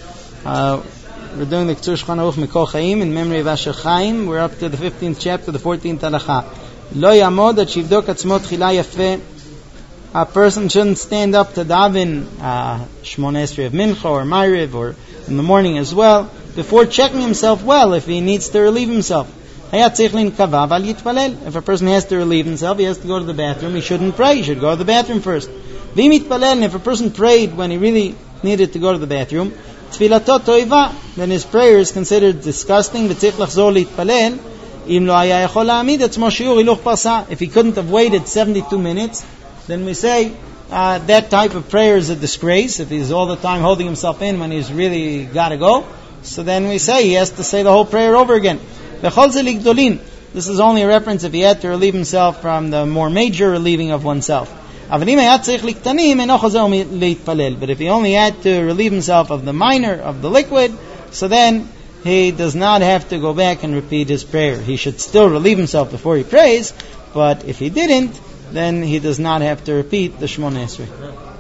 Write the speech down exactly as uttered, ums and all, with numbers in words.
Uh, we're doing the Ketur Shulchan Aruch Mikol Chaim in memory of Asher Chaim. We're up to the fifteenth chapter, the fourteenth halacha. Lo yamod ad shivdok atzmo tchila yafeh. A person shouldn't stand up to daven uh, Shmona Esrei of Mincha or Ma'ariv or in the morning as well before checking himself well if he needs to relieve himself. If a person has to relieve himself, he has to go to the bathroom. He shouldn't pray. He should go to the bathroom first. And if a person prayed when he really needed to go to the bathroom, then his prayer is considered disgusting. If he couldn't have waited seventy-two minutes, then we say uh, that type of prayer is a disgrace. If he's all the time holding himself in when he's really got to go, so then we say he has to say the whole prayer over again. This is only a reference if he had to relieve himself from the more major relieving of oneself. But if he only had to relieve himself of the minor, of the liquid, so then he does not have to go back and repeat his prayer. He should still relieve himself before he prays, but if he didn't, then he does not have to repeat the Shemona Esrei.